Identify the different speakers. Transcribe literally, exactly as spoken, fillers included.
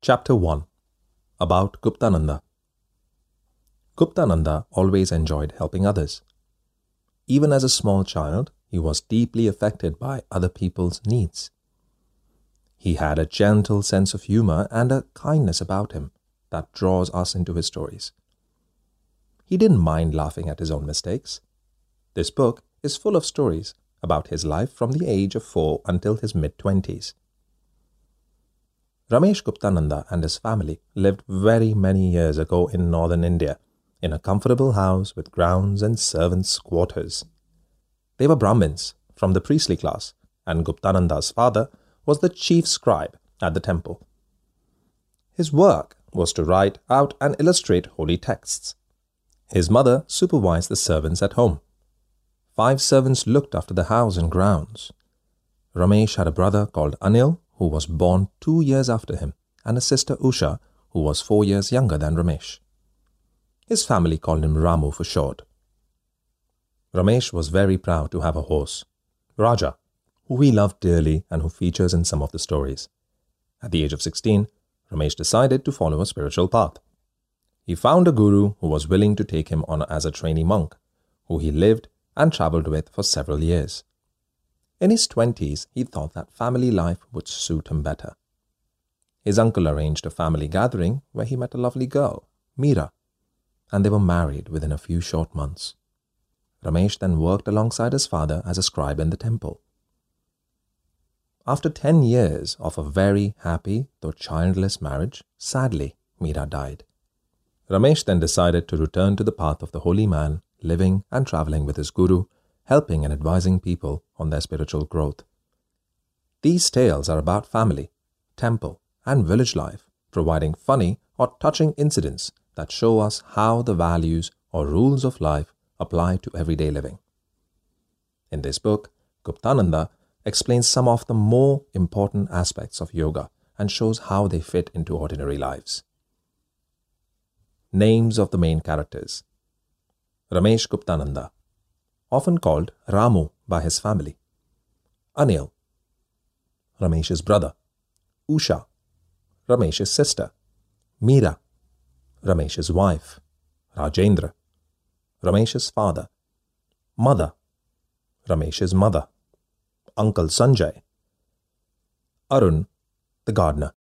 Speaker 1: Chapter one. About Guptananda. Guptananda always enjoyed helping others. Even as a small child, he was deeply affected by other people's needs. He had a gentle sense of humor and a kindness about him that draws us into his stories. He didn't mind laughing at his own mistakes. This book is full of stories about his life from the age of four until his mid-twenties. Ramesh Guptananda and his family lived very many years ago in northern India, in a comfortable house with grounds and servants' quarters. They were Brahmins from the priestly class, and Guptananda's father was the chief scribe at the temple. His work was to write out and illustrate holy texts. His mother supervised the servants at home. Five servants looked after the house and grounds. Ramesh had a brother called Anil, who was born two years after him, and a sister Usha, who was four years younger than Ramesh. His family called him Ramu for short. Ramesh was very proud to have a horse, Raja, who he loved dearly and who features in some of the stories. At the age of sixteen, Ramesh decided to follow a spiritual path. He found a guru who was willing to take him on as a trainee monk, who he lived and travelled with for several years. In his twenties, he thought that family life would suit him better. His uncle arranged a family gathering where he met a lovely girl, Meera, and they were married within a few short months. Ramesh then worked alongside his father as a scribe in the temple. After ten years of a very happy though childless marriage, sadly, Meera died. Ramesh then decided to return to the path of the holy man, living and travelling with his guru, helping and advising people on their spiritual growth. These tales are about family, temple, and village life, providing funny or touching incidents that show us how the values or rules of life apply to everyday living. In this book, Guptananda explains some of the more important aspects of yoga and shows how they fit into ordinary lives. Names of the main characters. Ramesh Guptananda, often called Ramu by his family. Anil, Ramesh's brother. Usha, Ramesh's sister. Meera, Ramesh's wife. Rajendra, Ramesh's father. Mother, Ramesh's mother. Uncle Sanjay. Arun, the gardener.